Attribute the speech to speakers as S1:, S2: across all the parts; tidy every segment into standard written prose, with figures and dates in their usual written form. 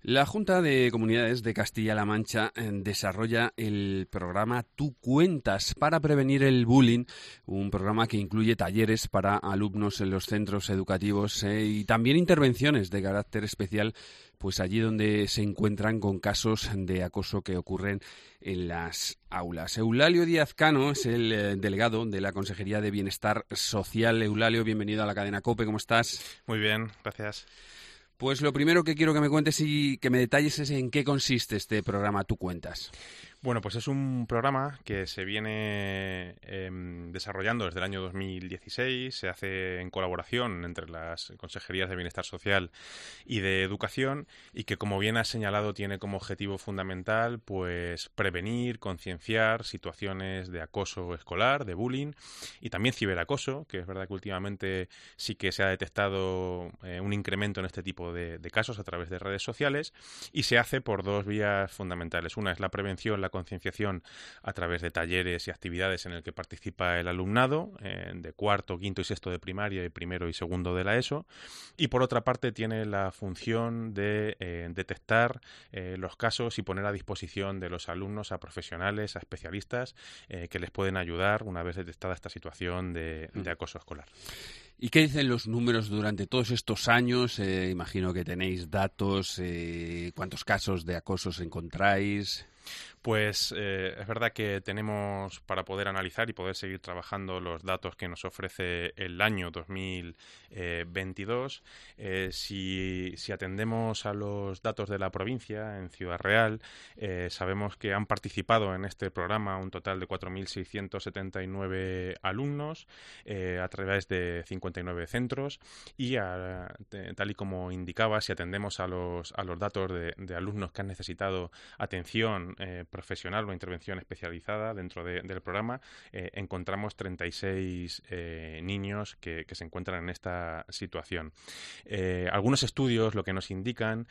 S1: La Junta de Comunidades de Castilla-La Mancha desarrolla el programa Tú Cuentas para prevenir el bullying, un programa que incluye talleres para alumnos en los centros educativos y también intervenciones de carácter especial, pues allí donde se encuentran con casos de acoso que ocurren en las aulas. Eulalio Díaz Cano es el delegado de la Consejería de Bienestar Social. Eulalio, bienvenido a la cadena COPE, ¿cómo estás?
S2: Muy bien, gracias.
S1: Pues lo primero que quiero que me cuentes y que me detalles es en qué consiste este programa Tú Cuentas.
S2: Bueno, pues es un programa que se viene desarrollando desde el año 2016, se hace en colaboración entre las Consejerías de Bienestar Social y de Educación y que, como bien has señalado, tiene como objetivo fundamental pues prevenir, concienciar situaciones de acoso escolar, de bullying y también ciberacoso, que es verdad que últimamente sí que se ha detectado un incremento en este tipo de casos a través de redes sociales, y se hace por dos vías fundamentales. Una es la prevención, la concienciación a través de talleres y actividades en el que participa el alumnado de cuarto, quinto y sexto de primaria y primero y segundo de la ESO, y por otra parte tiene la función de detectar los casos y poner a disposición de los alumnos a profesionales, a especialistas que les pueden ayudar una vez detectada esta situación de acoso escolar.
S1: ¿Y qué dicen los números durante todos estos años? Imagino que tenéis datos, cuántos casos de acosos encontráis.
S2: Pues es verdad que tenemos, para poder analizar y poder seguir trabajando, los datos que nos ofrece el año 2022. Si atendemos a los datos de la provincia, en Ciudad Real, sabemos que han participado en este programa un total de 4.679 alumnos a través de 59 centros y, tal y como indicaba, si atendemos a los datos de alumnos que han necesitado atención profesional o intervención especializada dentro del programa, encontramos 36 niños que se encuentran en esta situación. Algunos estudios lo que nos indican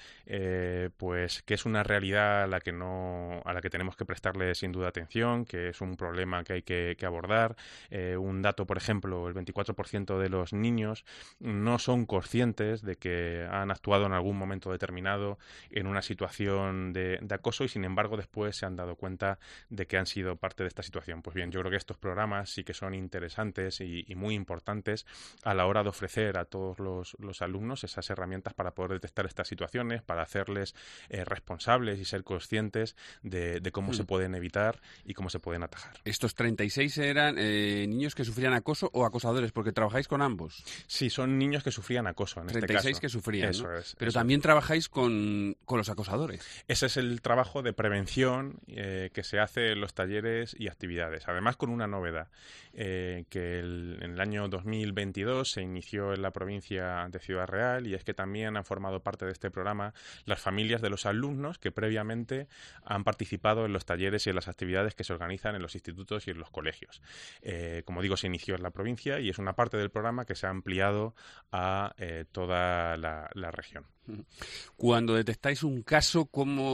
S2: pues que es una realidad a la que tenemos que prestarle sin duda atención, que es un problema que hay que abordar. Un dato, por ejemplo, el 24% de los niños no son conscientes de que han actuado en algún momento determinado en una situación de acoso y, sin embargo, después se han dado cuenta de que han sido parte de esta situación. Pues bien, yo creo que estos programas sí que son interesantes y muy importantes a la hora de ofrecer a todos los alumnos esas herramientas para poder detectar estas situaciones, para hacerles responsables y ser conscientes de cómo se pueden evitar y cómo se pueden atajar.
S1: ¿Estos 36 eran niños que sufrían acoso o acosadores? Porque trabajáis con ambos.
S2: Sí, son niños que sufrían acoso en este caso.
S1: 36 que sufrían,
S2: eso, ¿no?
S1: Pero también trabajáis con los acosadores.
S2: Ese es el trabajo de prevención que se hace en los talleres y actividades. Además, con una novedad, que en el año 2022 se inició en la provincia de Ciudad Real, y es que también han formado parte de este programa las familias de los alumnos que previamente han participado en los talleres y en las actividades que se organizan en los institutos y en los colegios. Como digo, se inició en la provincia y es una parte del programa que se ha ampliado a toda la región.
S1: Cuando detectáis un caso,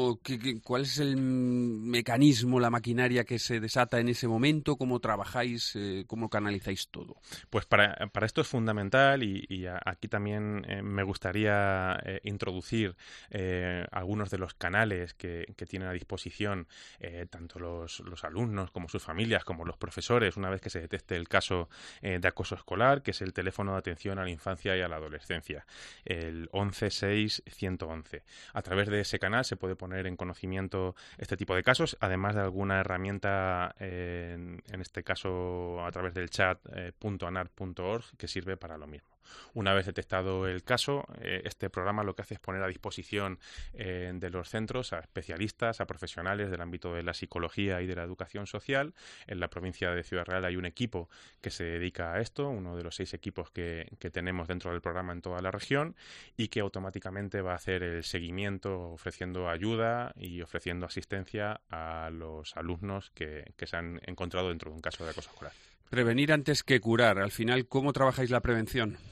S1: ¿cuál es el mecanismo, la maquinaria que se desata en ese momento? ¿Cómo trabajáis? ¿Cómo canalizáis todo?
S2: Pues para esto es fundamental y aquí también me gustaría introducir algunos de los canales que tienen a disposición tanto los alumnos como sus familias, como los profesores, una vez que se detecte el caso de acoso escolar, que es el teléfono de atención a la infancia y a la adolescencia, el 116 111. A través de ese canal se puede poner en conocimiento este tipo de casos, además de alguna herramienta, en este caso a través del chat .anar.org, que sirve para lo mismo. Una vez detectado el caso, este programa lo que hace es poner a disposición de los centros a especialistas, a profesionales del ámbito de la psicología y de la educación social. En la provincia de Ciudad Real hay un equipo que se dedica a esto, uno de los 6 equipos que tenemos dentro del programa en toda la región, y que automáticamente va a hacer el seguimiento ofreciendo ayuda y ofreciendo asistencia a los alumnos que se han encontrado dentro de un caso de acoso escolar.
S1: Prevenir antes que curar. Al final, ¿cómo trabajáis la prevención?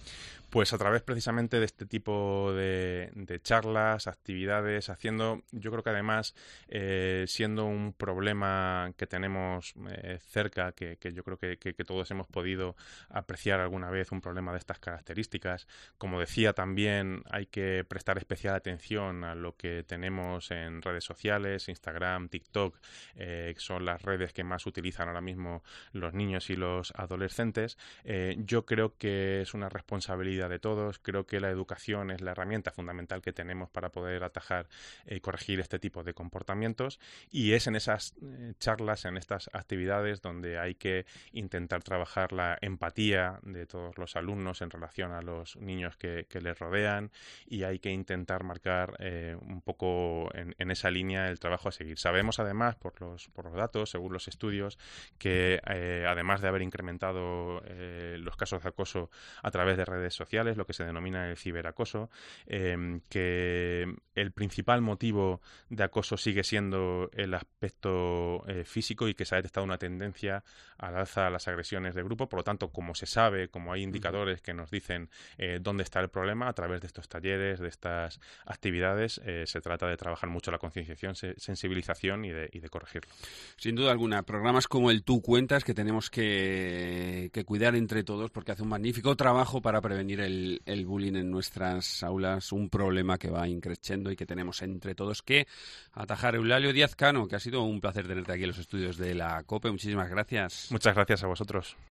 S2: Pues a través precisamente de este tipo de charlas, actividades, yo creo que además, siendo un problema que tenemos cerca, que yo creo que todos hemos podido apreciar alguna vez, un problema de estas características. Como decía, también hay que prestar especial atención a lo que tenemos en redes sociales, Instagram, TikTok, que son las redes que más utilizan ahora mismo los niños y los adolescentes. Yo creo que es una responsabilidad de todos. Creo que la educación es la herramienta fundamental que tenemos para poder atajar y corregir este tipo de comportamientos, y es en esas charlas, en estas actividades donde hay que intentar trabajar la empatía de todos los alumnos en relación a los niños que les rodean, y hay que intentar marcar un poco en esa línea el trabajo a seguir. Sabemos además por los datos, según los estudios, que además de haber incrementado los casos de acoso a través de redes sociales, lo que se denomina el ciberacoso, que el principal motivo de acoso sigue siendo el aspecto físico, y que se ha detectado una tendencia al alza a las agresiones de grupo. Por lo tanto, como se sabe, como hay indicadores que nos dicen dónde está el problema, a través de estos talleres, de estas actividades, se trata de trabajar mucho la concienciación, sensibilización y de corregirlo.
S1: Sin duda alguna, programas como el Tú Cuentas, que tenemos que cuidar entre todos, porque hace un magnífico trabajo para prevenir el bullying en nuestras aulas, un problema que va increciendo y que tenemos entre todos que atajar. Eulalio Díaz Cano, que ha sido un placer tenerte aquí en los estudios de la COPE. Muchísimas gracias.
S2: Muchas gracias a vosotros.